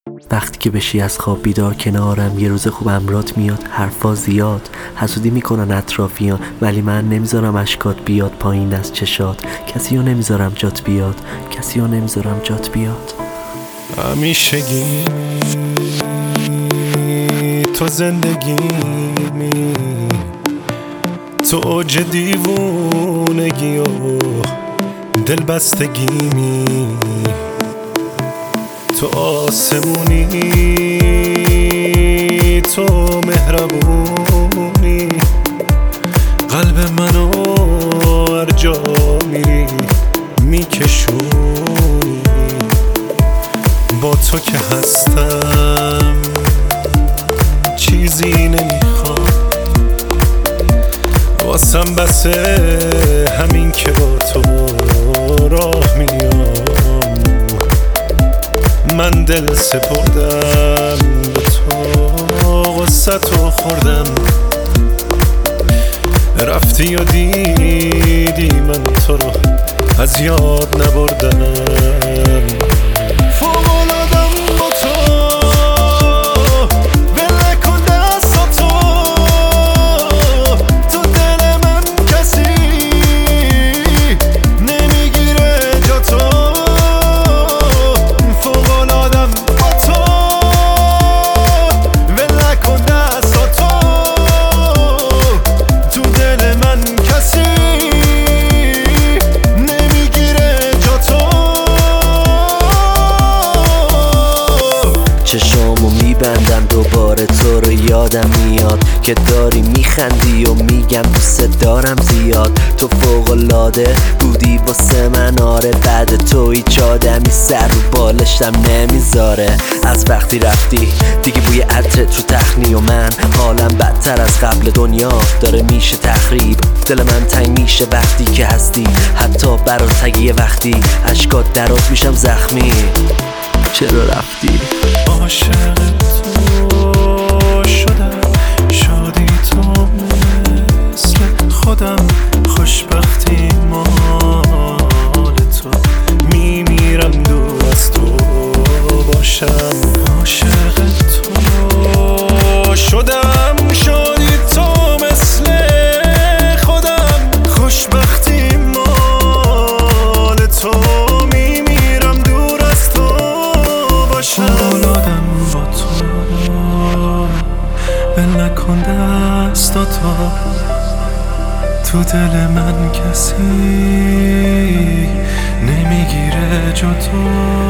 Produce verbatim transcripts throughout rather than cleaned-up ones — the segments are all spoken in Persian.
وقتی که بشی از خواب بیدار کنارم، یه روز خوب امرات میاد، حرفا زیاد حسودی میکنن اطرافیان، ولی من نمیذارم اشکات بیاد پایین از چشات. کسی رو نمیذارم جات بیاد، کسی رو نمیذارم جات بیاد. همیشگی تو زندگی می، تو اوج دیوونگی و دلبستگی می، تو آسمونی، تو مهربونی، قلب منو هر جا میری میکشونی. با تو که هستم چیزی نمیخوام، واسم بسه همین که با تو راه میام. من دل سپردم به تو، غصه تو خوردم، رفتی و دیدی من تو رو از یاد نبردم. چشامو میبندم دوباره تو رو یادم میاد که داری میخندی و میگم دوست دارم زیاد. تو فوق‌العاده بودی واسه من، آره بعد تو هیچ آدمی سر رو بالشتم نمیذاره. از وقتی رفتی دیگه بوی عطر تو تخنی و من حالم بدتر از قبل دنیا داره میشه تخریب. دل من تنگ میشه وقتی که هستی، حتی برات یه وقتی اشکات درات میشم زخمی. چرا رفتی؟ عاشق تو شدم، شادی تو مثل خودم، خوشبختی مال تو، میمیرم دور از تو باشم. عاشق تو شدم، شادی تو مثل خودم، خوشبختی مال تو، میمیرم دور از تو باشم. اولادم با تو بل نکن دستاتو، تو دل من کسی نمیگیره جا تو.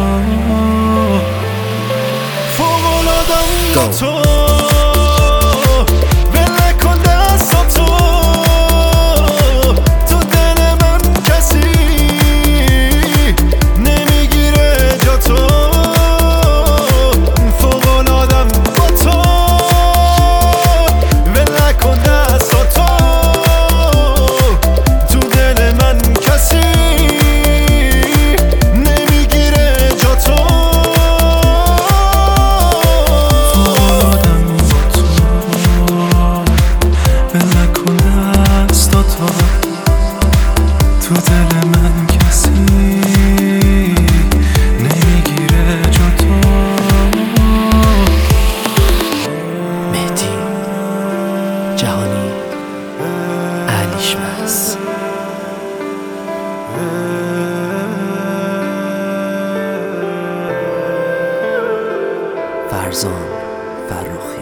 فوق‌العاده‌ام با تو تو دل من کسی نمیگیره جا تو. مهدی جهانی علیشمس. فرزان فرخی.